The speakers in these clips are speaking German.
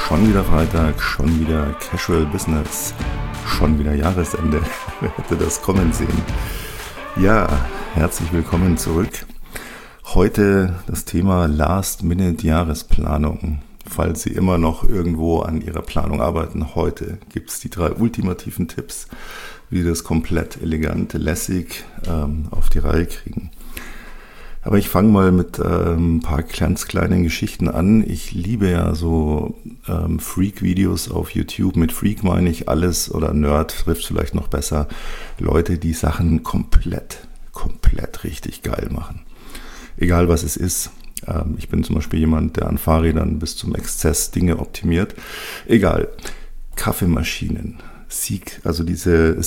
Schon wieder Freitag, schon wieder Casual Business, schon wieder Jahresende. Wer hätte das kommen sehen? Ja, herzlich willkommen zurück. Heute das Thema Last-Minute-Jahresplanung. Falls Sie immer noch irgendwo an Ihrer Planung arbeiten, heute gibt es die 3 ultimativen Tipps, wie Sie das komplett elegant, lässig auf die Reihe kriegen. Aber ich fange mal mit ein paar ganz kleinen Geschichten an. Ich liebe ja so Freak-Videos auf YouTube. Mit Freak meine ich alles, oder Nerd trifft vielleicht noch besser, Leute, die Sachen komplett richtig geil machen. Egal was es ist. Ich bin zum Beispiel jemand, der an Fahrrädern bis zum Exzess Dinge optimiert. Egal. Kaffeemaschinen. Also diese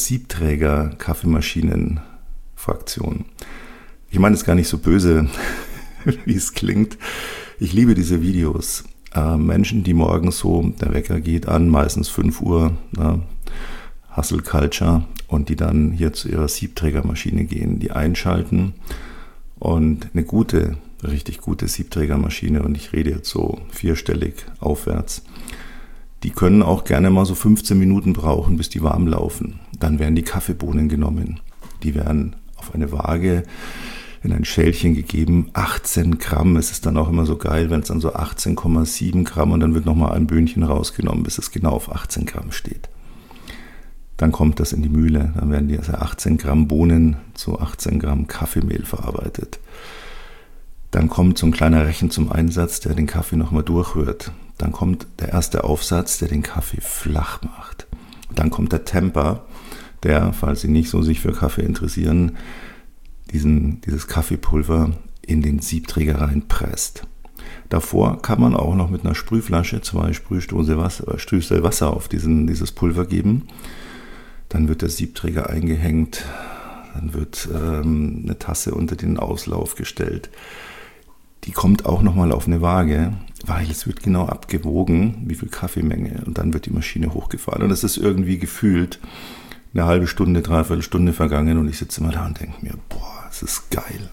Siebträger-Kaffeemaschinen-Fraktion. Ich meine es gar nicht so böse, wie es klingt. Ich liebe diese Videos. Menschen, die morgens so, der Wecker geht an, meistens 5 Uhr, Hustle Culture, und die dann hier zu ihrer Siebträgermaschine gehen, die einschalten und eine gute, richtig gute Siebträgermaschine, und ich rede jetzt so 4-stellig aufwärts, die können auch gerne mal so 15 Minuten brauchen, bis die warm laufen. Dann werden die Kaffeebohnen genommen. Die werden auf eine Waage in ein Schälchen gegeben, 18 Gramm. Es ist dann auch immer so geil, wenn es dann so 18,7 Gramm, und dann wird nochmal ein Böhnchen rausgenommen, bis es genau auf 18 Gramm steht. Dann kommt das in die Mühle, dann werden die 18 Gramm Bohnen zu 18 Gramm Kaffeemehl verarbeitet. Dann kommt so ein kleiner Rechen zum Einsatz, der den Kaffee nochmal durchrührt. Dann kommt der erste Aufsatz, der den Kaffee flach macht. Dann kommt der Temper, der, falls Sie nicht so sich für Kaffee interessieren, dieses Kaffeepulver in den Siebträger reinpresst. Davor kann man auch noch mit einer Sprühflasche 2 Sprühstöße Wasser auf dieses Pulver geben. Dann wird der Siebträger eingehängt, dann wird eine Tasse unter den Auslauf gestellt. Die kommt auch nochmal auf eine Waage, weil es wird genau abgewogen, wie viel Kaffeemenge, und dann wird die Maschine hochgefahren. Und es ist irgendwie gefühlt eine halbe Stunde, 3/4 Stunde vergangen, und ich sitze immer da und denke mir, boah, es ist geil.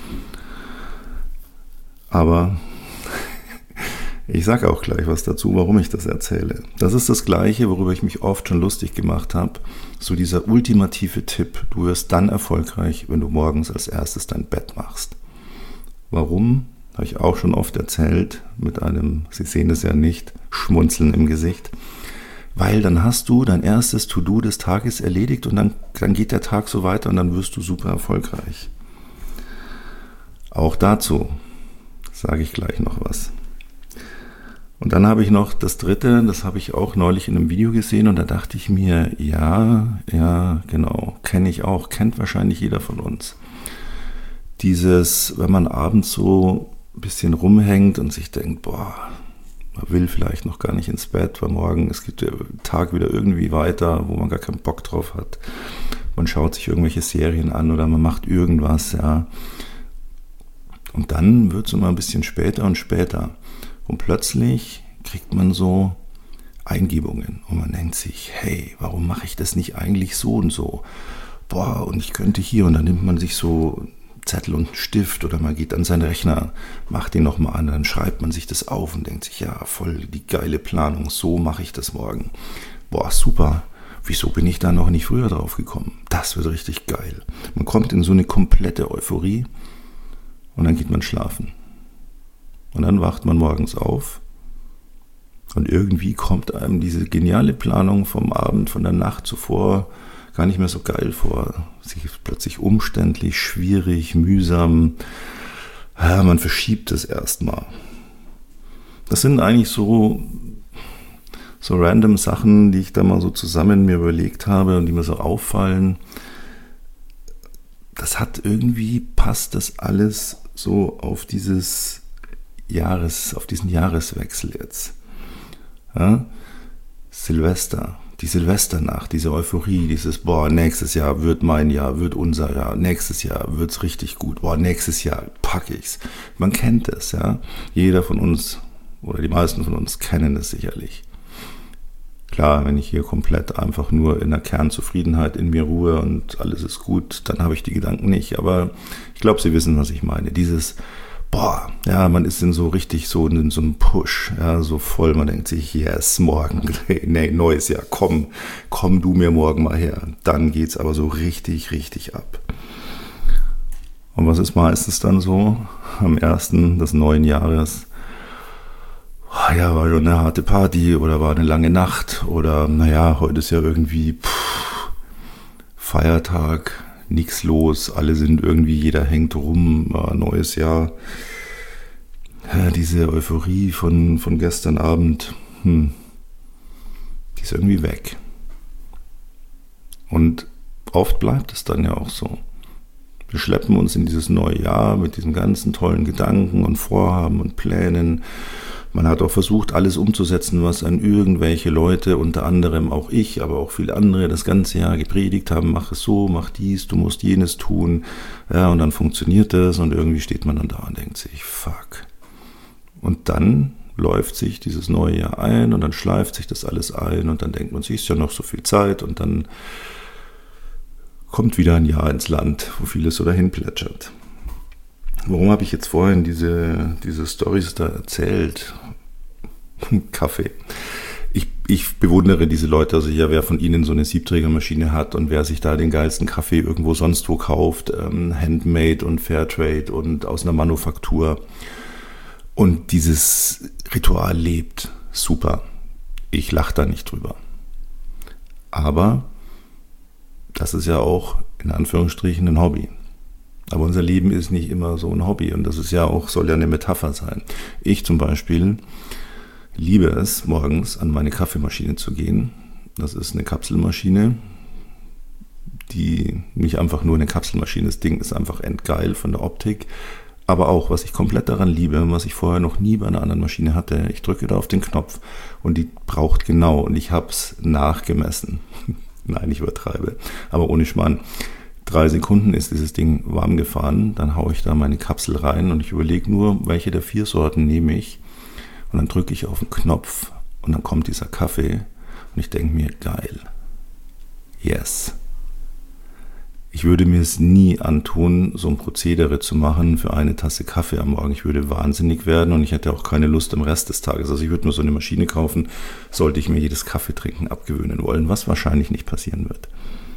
Aber ich sage auch gleich was dazu, warum ich das erzähle. Das ist das Gleiche, worüber ich mich oft schon lustig gemacht habe. So dieser ultimative Tipp: Du wirst dann erfolgreich, wenn du morgens als erstes dein Bett machst. Warum? Habe ich auch schon oft erzählt, mit einem, Sie sehen es ja nicht, Schmunzeln im Gesicht. Weil dann hast du dein erstes To-Do des Tages erledigt, und dann geht der Tag so weiter, und dann wirst du super erfolgreich. Auch dazu sage ich gleich noch was. Und dann habe ich noch das dritte, das habe ich auch neulich in einem Video gesehen, und da dachte ich mir, ja, genau, kenne ich auch, kennt wahrscheinlich jeder von uns. Dieses, wenn man abends so ein bisschen rumhängt und sich denkt, boah, man will vielleicht noch gar nicht ins Bett, weil morgen, es geht der Tag wieder irgendwie weiter, wo man gar keinen Bock drauf hat. Man schaut sich irgendwelche Serien an oder man macht irgendwas, ja. Und dann wird es immer ein bisschen später und später. Und plötzlich kriegt man so Eingebungen und man denkt sich, hey, warum mache ich das nicht eigentlich so und so? Boah, und ich könnte hier, und dann nimmt man sich so Zettel und einen Stift, oder man geht an seinen Rechner, macht den nochmal an, dann schreibt man sich das auf und denkt sich, ja, voll die geile Planung, so mache ich das morgen. Boah, super, wieso bin ich da noch nicht früher drauf gekommen? Das wird richtig geil. Man kommt in so eine komplette Euphorie, und dann geht man schlafen. Und dann wacht man morgens auf, und irgendwie kommt einem diese geniale Planung vom Abend, von der Nacht zuvor gar nicht mehr so geil vor. Sie ist plötzlich umständlich, schwierig, mühsam. Ja, man verschiebt es erstmal. Das sind eigentlich so random Sachen, die ich da mal so zusammen mir überlegt habe und die mir so auffallen. Passt das alles so auf diesen Jahreswechsel jetzt. Ja? Silvester. Die Silvesternacht, diese Euphorie, dieses, boah, nächstes Jahr wird mein Jahr, wird unser Jahr, nächstes Jahr wird's richtig gut, boah, nächstes Jahr packe ich's. Man kennt es, ja. Jeder von uns, oder die meisten von uns kennen es sicherlich. Klar, wenn ich hier komplett einfach nur in der Kernzufriedenheit in mir ruhe und alles ist gut, dann habe ich die Gedanken nicht. Aber ich glaube, Sie wissen, was ich meine. Dieses, boah, ja, man ist so richtig so in so einem Push, ja, so voll, man denkt sich, yes, morgen, nee, neues Jahr, komm du mir morgen mal her. Dann geht's aber so richtig, richtig ab. Und was ist meistens dann so am 1. des neuen Jahres? Ja, war schon eine harte Party oder war eine lange Nacht oder naja, heute ist ja irgendwie Feiertag, nichts los, alle sind irgendwie, jeder hängt rum, neues Jahr. Ja, diese Euphorie von gestern Abend, die ist irgendwie weg. Und oft bleibt es dann ja auch so. Wir schleppen uns in dieses neue Jahr mit diesen ganzen tollen Gedanken und Vorhaben und Plänen. Man hat auch versucht, alles umzusetzen, was an irgendwelche Leute, unter anderem auch ich, aber auch viele andere, das ganze Jahr gepredigt haben, mach es so, mach dies, du musst jenes tun. Ja, und dann funktioniert das und irgendwie steht man dann da und denkt sich, fuck. Und dann läuft sich dieses neue Jahr ein und dann schleift sich das alles ein und dann denkt man sich, ist ja noch so viel Zeit und dann kommt wieder ein Jahr ins Land, wo vieles so dahin plätschert. Warum habe ich jetzt vorhin diese Storys da erzählt? Kaffee. Ich bewundere diese Leute, also ja, wer von ihnen so eine Siebträgermaschine hat und wer sich da den geilsten Kaffee irgendwo sonst wo kauft, Handmade und Fairtrade und aus einer Manufaktur und dieses Ritual lebt, super. Ich lache da nicht drüber. Aber das ist ja auch in Anführungsstrichen ein Hobby. Aber unser Leben ist nicht immer so ein Hobby und das ist ja auch, soll ja eine Metapher sein. Ich zum Beispiel liebe es, morgens an meine Kaffeemaschine zu gehen. Das ist eine Kapselmaschine, die nicht einfach nur eine Kapselmaschine ist. Das Ding ist einfach endgeil von der Optik. Aber auch, was ich komplett daran liebe, was ich vorher noch nie bei einer anderen Maschine hatte, ich drücke da auf den Knopf und die braucht genau und ich habe es nachgemessen. Nein, ich übertreibe, aber ohne Schmarrn. 3 Sekunden ist dieses Ding warm gefahren, dann haue ich da meine Kapsel rein und ich überlege nur, welche der 4 Sorten nehme ich und dann drücke ich auf den Knopf und dann kommt dieser Kaffee und ich denke mir, geil, yes. Ich würde mir es nie antun, so ein Prozedere zu machen für eine Tasse Kaffee am Morgen. Ich würde wahnsinnig werden und ich hätte auch keine Lust am Rest des Tages. Also ich würde mir so eine Maschine kaufen, sollte ich mir jedes Kaffeetrinken abgewöhnen wollen, was wahrscheinlich nicht passieren wird.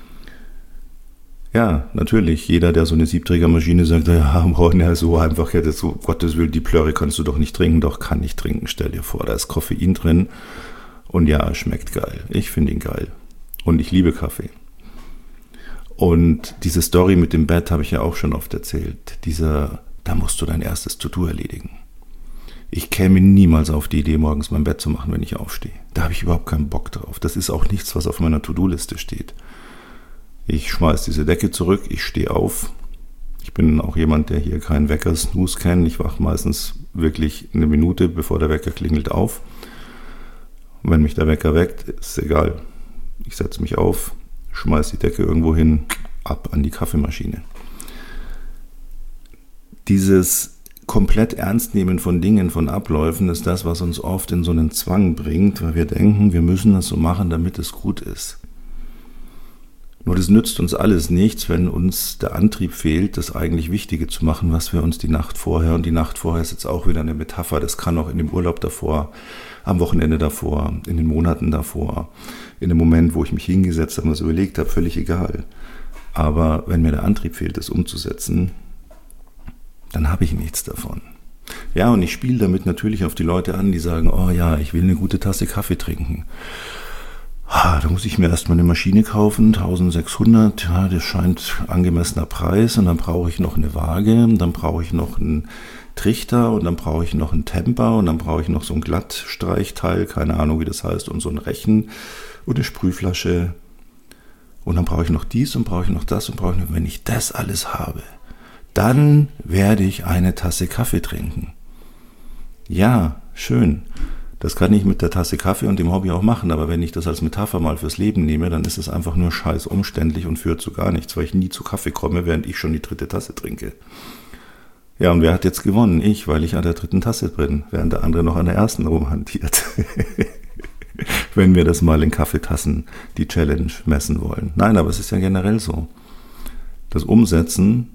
Ja, natürlich, jeder, der so eine Siebträgermaschine sagt, ja, morgen ja so einfach, ja, das so, Gottes Willen, die Plörre kannst du doch nicht trinken. Doch, kann ich trinken, stell dir vor, da ist Koffein drin und ja, schmeckt geil. Ich finde ihn geil und ich liebe Kaffee. Und diese Story mit dem Bett habe ich ja auch schon oft erzählt. Da musst du dein erstes To-Do erledigen. Ich käme niemals auf die Idee, morgens mein Bett zu machen, wenn ich aufstehe. Da habe ich überhaupt keinen Bock drauf. Das ist auch nichts, was auf meiner To-Do-Liste steht. Ich schmeiß diese Decke zurück, ich stehe auf. Ich bin auch jemand, der hier keinen Wecker-Snooze kennt. Ich wache meistens wirklich eine Minute, bevor der Wecker klingelt, auf. Und wenn mich der Wecker weckt, ist egal. Ich setze mich auf, schmeiß die Decke irgendwo hin, ab an die Kaffeemaschine. Dieses komplett Ernstnehmen von Dingen, von Abläufen, ist das, was uns oft in so einen Zwang bringt, weil wir denken, wir müssen das so machen, damit es gut ist. Nur das nützt uns alles nichts, wenn uns der Antrieb fehlt, das eigentlich Wichtige zu machen, was wir uns die Nacht vorher, und die Nacht vorher ist jetzt auch wieder eine Metapher, das kann auch in dem Urlaub davor, am Wochenende davor, in den Monaten davor, in dem Moment, wo ich mich hingesetzt habe und es überlegt habe, völlig egal. Aber wenn mir der Antrieb fehlt, das umzusetzen, dann habe ich nichts davon. Ja, und ich spiele damit natürlich auf die Leute an, die sagen, oh ja, ich will eine gute Tasse Kaffee trinken. Da muss ich mir erstmal eine Maschine kaufen, 1600, ja, das scheint angemessener Preis, und dann brauche ich noch eine Waage, und dann brauche ich noch einen Trichter, und dann brauche ich noch einen Temper, und dann brauche ich noch so ein Glattstreichteil, keine Ahnung wie das heißt, und so ein Rechen und eine Sprühflasche, und dann brauche ich noch dies und brauche ich noch das und brauche ich noch, wenn ich das alles habe, dann werde ich eine Tasse Kaffee trinken. Ja, schön. Das kann ich mit der Tasse Kaffee und dem Hobby auch machen, aber wenn ich das als Metapher mal fürs Leben nehme, dann ist es einfach nur scheiß umständlich und führt zu gar nichts, weil ich nie zu Kaffee komme, während ich schon die 3. Tasse trinke. Ja, und wer hat jetzt gewonnen? Ich, weil ich an der 3. Tasse bin, während der andere noch an der 1. rumhantiert. Wenn wir das mal in Kaffeetassen die Challenge messen wollen. Nein, aber es ist ja generell so. Das Umsetzen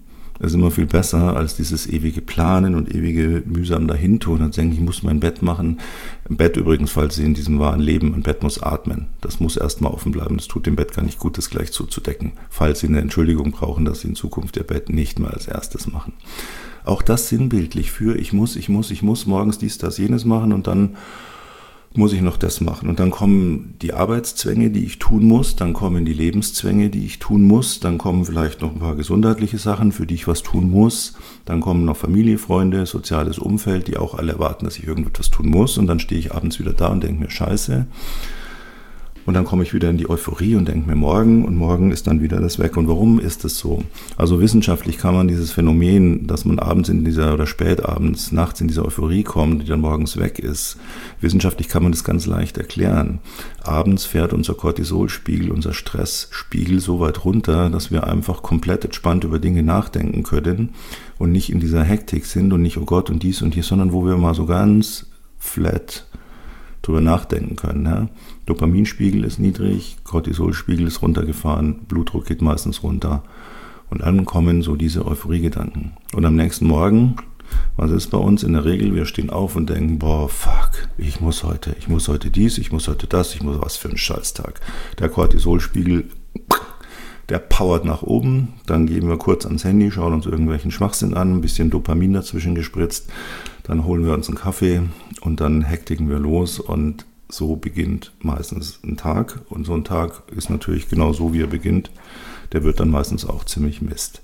Das ist immer viel besser als dieses ewige Planen und ewige mühsam dahintun und denken, ich muss mein Bett machen. Im Bett übrigens, falls Sie in diesem wahren Leben, ein Bett muss atmen. Das muss erstmal offen bleiben. Das tut dem Bett gar nicht gut, das gleich zuzudecken. Falls Sie eine Entschuldigung brauchen, dass Sie in Zukunft Ihr Bett nicht mehr als erstes machen. Auch das sinnbildlich für ich muss morgens dies, das, jenes machen und dann muss ich noch das machen. Und dann kommen die Arbeitszwänge, die ich tun muss, dann kommen die Lebenszwänge, die ich tun muss, dann kommen vielleicht noch ein paar gesundheitliche Sachen, für die ich was tun muss, dann kommen noch Familie, Freunde, soziales Umfeld, die auch alle erwarten, dass ich irgendetwas tun muss und dann stehe ich abends wieder da und denke mir, scheiße. Und dann komme ich wieder in die Euphorie und denke mir morgen ist dann wieder das weg. Und warum ist das so? Also wissenschaftlich kann man dieses Phänomen, dass man abends oder spätabends, nachts in diese Euphorie kommt, die dann morgens weg ist, wissenschaftlich kann man das ganz leicht erklären. Abends fährt unser Cortisolspiegel, unser Stressspiegel so weit runter, dass wir einfach komplett entspannt über Dinge nachdenken können und nicht in dieser Hektik sind und nicht, oh Gott und dies und hier, sondern wo wir mal so ganz flat drüber nachdenken können. Ja? Dopaminspiegel ist niedrig, Cortisolspiegel ist runtergefahren, Blutdruck geht meistens runter und dann kommen so diese Euphorie-Gedanken. Und am nächsten Morgen, was ist bei uns in der Regel, wir stehen auf und denken, boah, fuck, ich muss heute dies, ich muss heute das, ich muss was für einen Scheißtag. Der Cortisolspiegel, der powert nach oben, dann gehen wir kurz ans Handy, schauen uns irgendwelchen Schwachsinn an, ein bisschen Dopamin dazwischen gespritzt, dann holen wir uns einen Kaffee und dann hektiken wir los und so beginnt meistens ein Tag. Und so ein Tag ist natürlich genau so, wie er beginnt. Der wird dann meistens auch ziemlich Mist.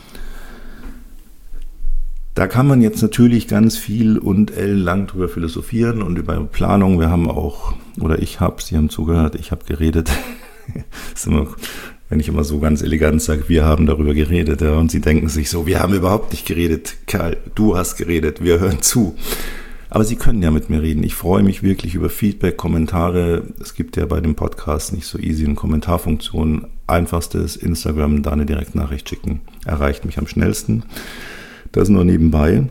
Da kann man jetzt natürlich ganz viel und ellenlang drüber philosophieren und über Planung. Wir haben auch, oder ich habe, Sie haben zugehört, ich habe geredet. Das ist immer, wenn ich immer so ganz elegant sage, wir haben darüber geredet. Ja, und Sie denken sich so, wir haben überhaupt nicht geredet. Karl, du hast geredet, wir hören zu. Aber Sie können ja mit mir reden. Ich freue mich wirklich über Feedback, Kommentare. Es gibt ja bei dem Podcast nicht so easy eine Kommentarfunktion. Einfachstes Instagram, da eine Direktnachricht schicken. Erreicht mich am schnellsten. Das nur nebenbei.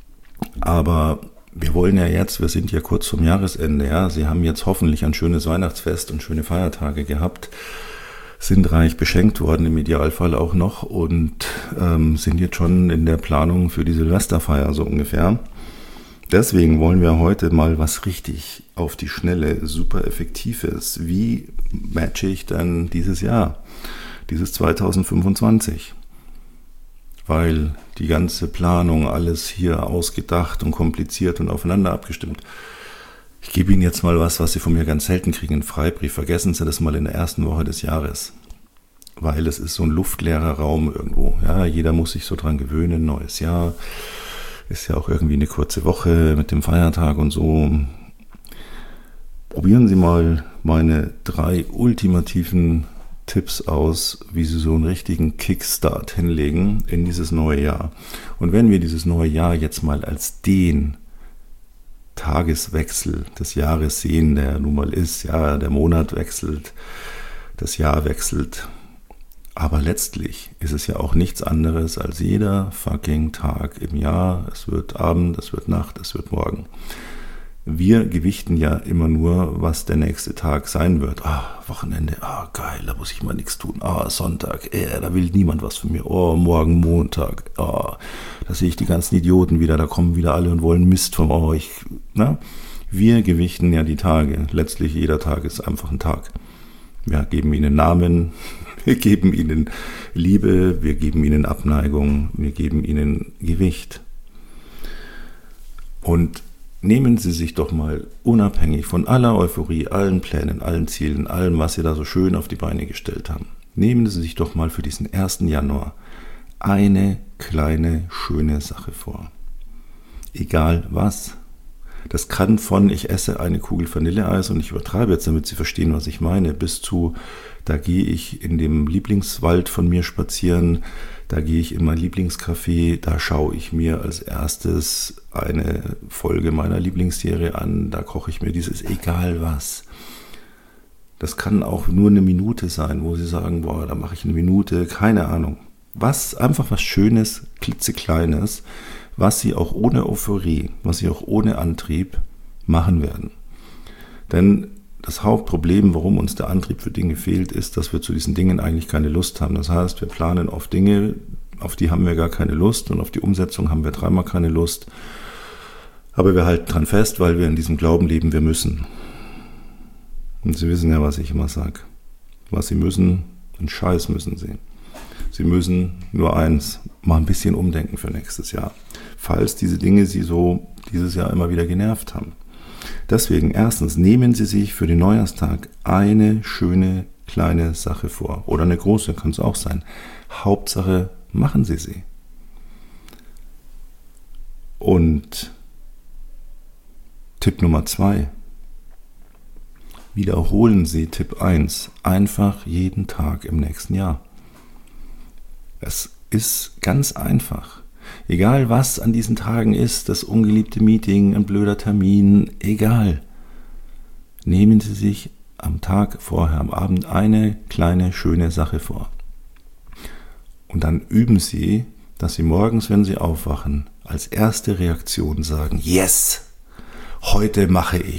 Aber wir wollen ja jetzt, wir sind ja kurz zum Jahresende. Ja, Sie haben jetzt hoffentlich ein schönes Weihnachtsfest und schöne Feiertage gehabt. Sind reich beschenkt worden, im Idealfall auch noch. Und sind jetzt schon in der Planung für die Silvesterfeier so ungefähr. Deswegen wollen wir heute mal was richtig auf die Schnelle, super Effektives. Wie matche ich denn dieses Jahr, dieses 2025? Weil die ganze Planung, alles hier ausgedacht und kompliziert und aufeinander abgestimmt. Ich gebe Ihnen jetzt mal was Sie von mir ganz selten kriegen, einen Freibrief. Vergessen Sie das mal in der ersten Woche des Jahres. Weil es ist so ein luftleerer Raum irgendwo. Ja, jeder muss sich so dran gewöhnen, neues Jahr. Ist ja auch irgendwie eine kurze Woche mit dem Feiertag und so. Probieren Sie mal meine 3 ultimativen Tipps aus, wie Sie so einen richtigen Kickstart hinlegen in dieses neue Jahr. Und wenn wir dieses neue Jahr jetzt mal als den Tageswechsel des Jahres sehen, der nun mal ist, ja, der Monat wechselt, das Jahr wechselt, aber letztlich ist es ja auch nichts anderes als jeder fucking Tag im Jahr. Es wird Abend, es wird Nacht, es wird Morgen. Wir gewichten ja immer nur, was der nächste Tag sein wird. Wochenende, geil, da muss ich mal nichts tun. Sonntag, da will niemand was von mir. Morgen Montag, da sehe ich die ganzen Idioten wieder, da kommen wieder alle und wollen Mist von euch. Wir gewichten ja die Tage. Letztlich jeder Tag ist einfach ein Tag. Wir geben ihnen Namen, wir geben ihnen Liebe, wir geben ihnen Abneigung, wir geben ihnen Gewicht. Und nehmen Sie sich doch mal unabhängig von aller Euphorie, allen Plänen, allen Zielen, allem, was Sie da so schön auf die Beine gestellt haben, nehmen Sie sich doch mal für diesen 1. Januar eine kleine, schöne Sache vor. Egal was. Das kann von, ich esse eine Kugel Vanilleeis und ich übertreibe jetzt, damit Sie verstehen, was ich meine, bis zu, da gehe ich in dem Lieblingswald von mir spazieren, da gehe ich in mein Lieblingscafé, da schaue ich mir als erstes eine Folge meiner Lieblingsserie an, da koche ich mir dieses, egal was. Das kann auch nur eine Minute sein, wo Sie sagen, da mache ich eine Minute, keine Ahnung. Einfach was Schönes, klitzekleines, was Sie auch ohne Euphorie, was Sie auch ohne Antrieb machen werden. Denn das Hauptproblem, warum uns der Antrieb für Dinge fehlt, ist, dass wir zu diesen Dingen eigentlich keine Lust haben. Das heißt, wir planen auf Dinge, auf die haben wir gar keine Lust und auf die Umsetzung haben wir dreimal keine Lust. Aber wir halten dran fest, weil wir in diesem Glauben leben, wir müssen. Und Sie wissen ja, was ich immer sage. Was Sie müssen, einen Scheiß müssen Sie. Sie müssen nur eins, mal ein bisschen umdenken für nächstes Jahr. Falls diese Dinge Sie so dieses Jahr immer wieder genervt haben. Deswegen erstens, nehmen Sie sich für den Neujahrstag eine schöne kleine Sache vor. Oder eine große, kann es auch sein. Hauptsache, machen Sie sie. Und Tipp Nummer 2. Wiederholen Sie Tipp 1 einfach jeden Tag im nächsten Jahr. Es ist ganz einfach. Egal was an diesen Tagen ist, das ungeliebte Meeting, ein blöder Termin, egal. Nehmen Sie sich am Tag vorher, am Abend eine kleine, schöne Sache vor. Und dann üben Sie, dass Sie morgens, wenn Sie aufwachen, als erste Reaktion sagen, yes, heute mache ich, ..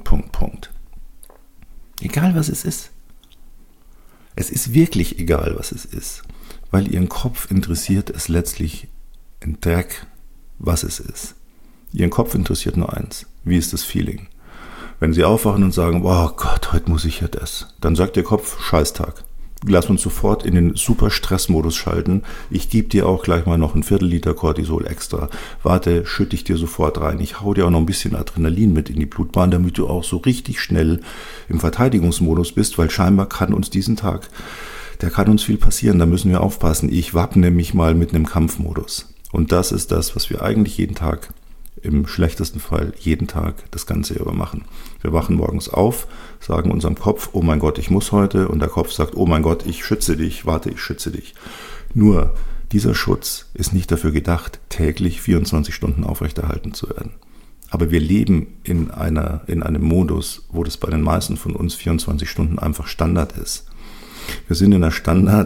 Egal was es ist. Es ist wirklich egal, was es ist, weil Ihren Kopf interessiert es letztlich ein Dreck, was es ist. Ihren Kopf interessiert nur eins, wie ist das Feeling? Wenn Sie aufwachen und sagen, oh Gott, heute muss ich ja das, dann sagt Ihr Kopf, Scheißtag. Lass uns sofort in den super Stressmodus schalten. Ich gebe dir auch gleich mal noch ein Viertel-Liter Cortisol extra. Warte, schütte ich dir sofort rein. Ich hau dir auch noch ein bisschen Adrenalin mit in die Blutbahn, damit du auch so richtig schnell im Verteidigungsmodus bist, weil scheinbar kann uns diesen Tag, da kann uns viel passieren, da müssen wir aufpassen. Ich wappne mich mal mit einem Kampfmodus. Und das ist das, was wir eigentlich jeden Tag, im schlechtesten Fall jeden Tag das Ganze über machen. Wir wachen morgens auf, sagen unserem Kopf, oh mein Gott, ich muss heute. Und der Kopf sagt, oh mein Gott, ich schütze dich, warte, ich schütze dich. Nur, dieser Schutz ist nicht dafür gedacht, täglich 24 Stunden aufrechterhalten zu werden. Aber wir leben in einem Modus, wo das bei den meisten von uns 24 Stunden einfach Standard ist. Wir sind in einer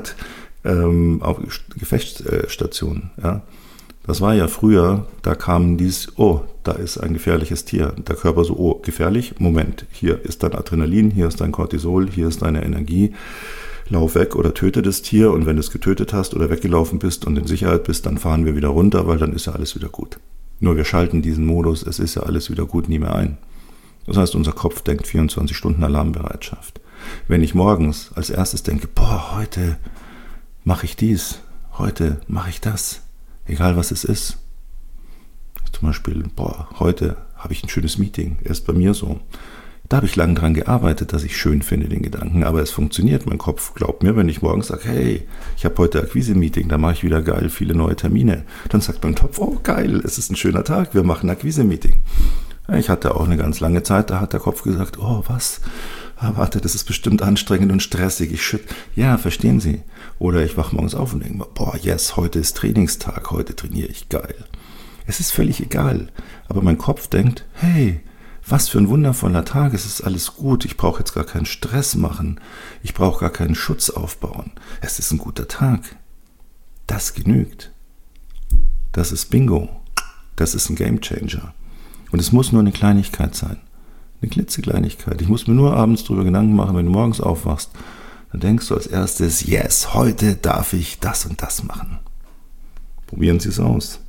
Gefechtsstation, ja. Das war ja früher, da kam da ist ein gefährliches Tier. Der Körper so, oh, gefährlich? Moment, hier ist dein Adrenalin, hier ist dein Cortisol, hier ist deine Energie. Lauf weg oder töte das Tier und wenn du es getötet hast oder weggelaufen bist und in Sicherheit bist, dann fahren wir wieder runter, weil dann ist ja alles wieder gut. Nur wir schalten diesen Modus, es ist ja alles wieder gut, nie mehr ein. Das heißt, unser Kopf denkt 24 Stunden Alarmbereitschaft. Wenn ich morgens als erstes denke, heute mache ich dies, heute mache ich das, egal was es ist. Zum Beispiel, heute habe ich ein schönes Meeting. Ist bei mir so. Da habe ich lange dran gearbeitet, dass ich schön finde, den Gedanken. Aber es funktioniert. Mein Kopf glaubt mir, wenn ich morgens sage, hey, ich habe heute Akquise-Meeting, da mache ich wieder geil viele neue Termine. Dann sagt mein Kopf, oh geil, es ist ein schöner Tag, wir machen Akquise-Meeting. Ich hatte auch eine ganz lange Zeit, da hat der Kopf gesagt, oh was, warte, das ist bestimmt anstrengend und stressig. Ja, verstehen Sie. Oder ich wache morgens auf und denke mir, yes, heute ist Trainingstag, heute trainiere ich geil. Es ist völlig egal. Aber mein Kopf denkt, hey, was für ein wundervoller Tag, es ist alles gut, ich brauche jetzt gar keinen Stress machen, ich brauche gar keinen Schutz aufbauen. Es ist ein guter Tag. Das genügt. Das ist Bingo. Das ist ein Gamechanger. Und es muss nur eine Kleinigkeit sein. Eine klitzekleinigkeit. Ich muss mir nur abends drüber Gedanken machen, wenn du morgens aufwachst, dann denkst du als erstes, yes, heute darf ich das und das machen. Probieren Sie es aus.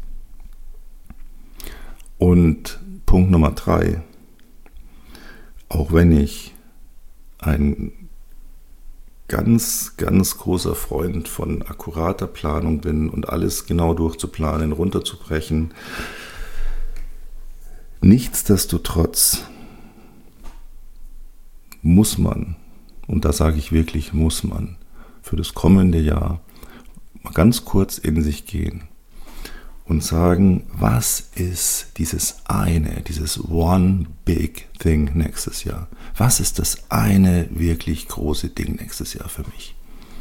Und Punkt Nummer 3. Auch wenn ich ein ganz, ganz großer Freund von akkurater Planung bin und alles genau durchzuplanen, runterzubrechen, nichtsdestotrotz muss man, und da sage ich wirklich, muss man, für das kommende Jahr mal ganz kurz in sich gehen und sagen, was ist dieses one big thing nächstes Jahr? Was ist das eine wirklich große Ding nächstes Jahr für mich?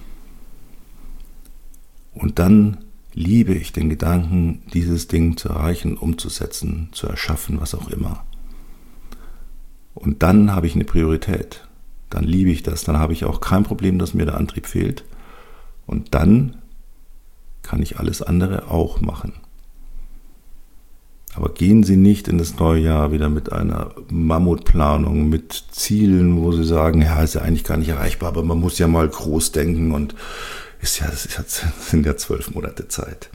Und dann liebe ich den Gedanken, dieses Ding zu erreichen, umzusetzen, zu erschaffen, was auch immer. Und dann habe ich eine Priorität. Dann liebe ich das. Dann habe ich auch kein Problem, dass mir der Antrieb fehlt. Und dann kann ich alles andere auch machen. Aber gehen Sie nicht in das neue Jahr wieder mit einer Mammutplanung, mit Zielen, wo Sie sagen, ja, ist ja eigentlich gar nicht erreichbar, aber man muss ja mal groß denken und sind ja 12 Monate Zeit.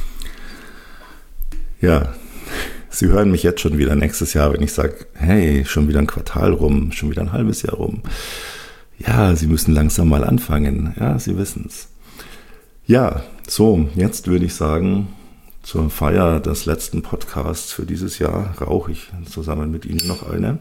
Ja, Sie hören mich jetzt schon wieder nächstes Jahr, wenn ich sage, hey, schon wieder ein Quartal rum, schon wieder ein halbes Jahr rum. Ja, Sie müssen langsam mal anfangen. Ja, Sie wissen's. Ja, so, jetzt würde ich sagen, zur Feier des letzten Podcasts für dieses Jahr rauche ich zusammen mit Ihnen noch eine.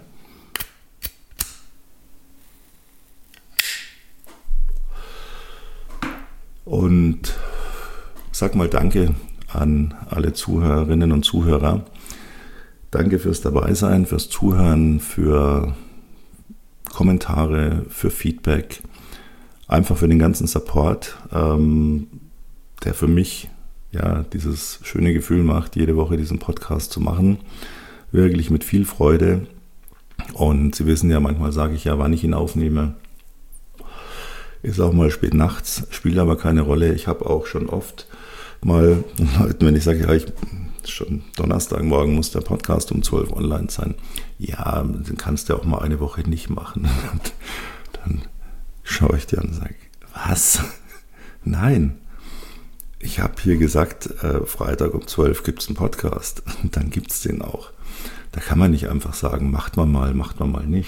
Und sag mal Danke an alle Zuhörerinnen und Zuhörer. Danke fürs Dabeisein, fürs Zuhören, für Kommentare, für Feedback, einfach für den ganzen Support, der für mich ja dieses schöne Gefühl macht, jede Woche diesen Podcast zu machen. Wirklich mit viel Freude. Und Sie wissen ja, manchmal sage ich ja, wann ich ihn aufnehme. Ist auch mal spät nachts, spielt aber keine Rolle. Ich habe auch schon oft mal Leuten, wenn ich sage, ja, schon Donnerstagmorgen muss der Podcast um 12 online sein. Ja, dann kannst du auch mal eine Woche nicht machen. Und dann schaue ich dir an und sage, was? Nein. Ich habe hier gesagt, Freitag um 12 gibt es einen Podcast. Und dann gibt es den auch. Da kann man nicht einfach sagen, macht man mal nicht.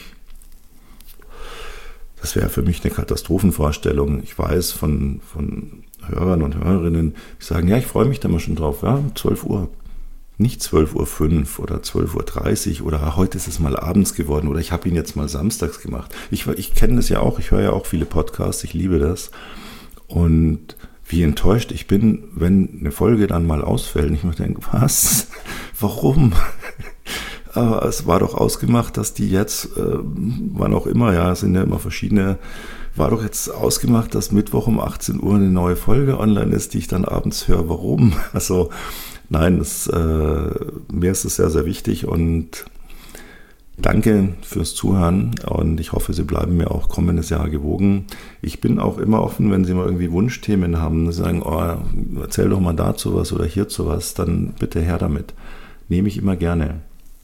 Das wäre für mich eine Katastrophenvorstellung. Ich weiß von Hörern und Hörerinnen, die sagen, ja, ich freue mich da mal schon drauf. Ja, 12 Uhr. Nicht 12:05 Uhr oder 12:30 Uhr oder heute ist es mal abends geworden oder ich habe ihn jetzt mal samstags gemacht. Ich kenne das ja auch, ich höre ja auch viele Podcasts, ich liebe das. Und wie enttäuscht ich bin, wenn eine Folge dann mal ausfällt. Und ich mir denke, was? Warum? Aber es war doch ausgemacht, dass die jetzt, wann auch immer, ja, es sind ja immer verschiedene, war doch jetzt ausgemacht, dass Mittwoch um 18 Uhr eine neue Folge online ist, die ich dann abends höre. Warum? Also nein, mir ist es sehr, sehr wichtig und danke fürs Zuhören und ich hoffe, Sie bleiben mir auch kommendes Jahr gewogen. Ich bin auch immer offen, wenn Sie mal irgendwie Wunschthemen haben, sagen, oh, erzähl doch mal dazu was oder hierzu was, dann bitte her damit. Nehme ich immer gerne.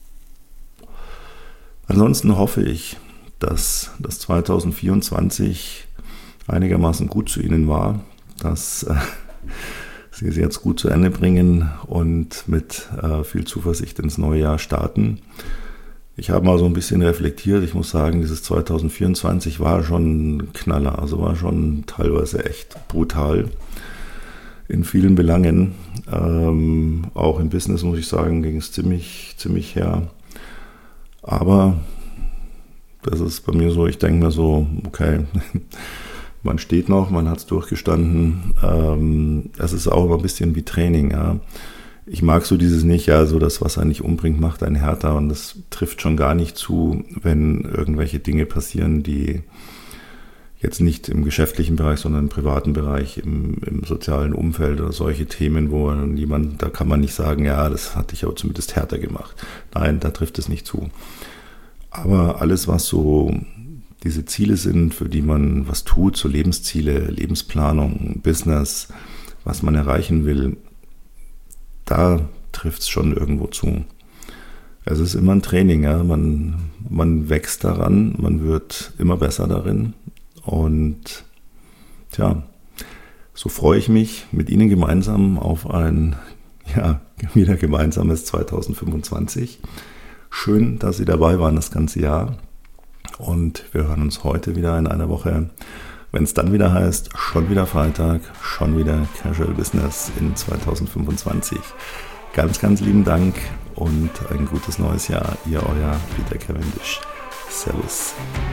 Ansonsten hoffe ich, dass das 2024 einigermaßen gut zu Ihnen war, dass Sie es jetzt gut zu Ende bringen und mit viel Zuversicht ins neue Jahr starten. Ich habe mal so ein bisschen reflektiert. Ich muss sagen, dieses 2024 war schon ein Knaller, also war schon teilweise echt brutal in vielen Belangen. Auch im Business, muss ich sagen, ging es ziemlich her. Aber das ist bei mir so, ich denke mir so, okay, man steht noch, man hat es durchgestanden. Es ist auch immer ein bisschen wie Training, ja. Ich mag so dieses nicht, ja, so das, was einen nicht umbringt, macht einen härter. Und das trifft schon gar nicht zu, wenn irgendwelche Dinge passieren, die jetzt nicht im geschäftlichen Bereich, sondern im privaten Bereich, im sozialen Umfeld oder solche Themen, wo da kann man nicht sagen, ja, das hat dich aber zumindest härter gemacht. Nein, da trifft es nicht zu. Aber alles, was so diese Ziele sind, für die man was tut, so Lebensziele, Lebensplanung, Business, was man erreichen will, da trifft es schon irgendwo zu. Es ist immer ein Training, ja. Man wächst daran, man wird immer besser darin. Und tja, so freue ich mich mit Ihnen gemeinsam auf ein wieder gemeinsames 2025. Schön, dass Sie dabei waren das ganze Jahr. Und wir hören uns heute wieder in einer Woche, wenn es dann wieder heißt, schon wieder Freitag, schon wieder Casual Business in 2025. Ganz, ganz lieben Dank und ein gutes neues Jahr. Ihr, euer Peter Cavendish. Servus.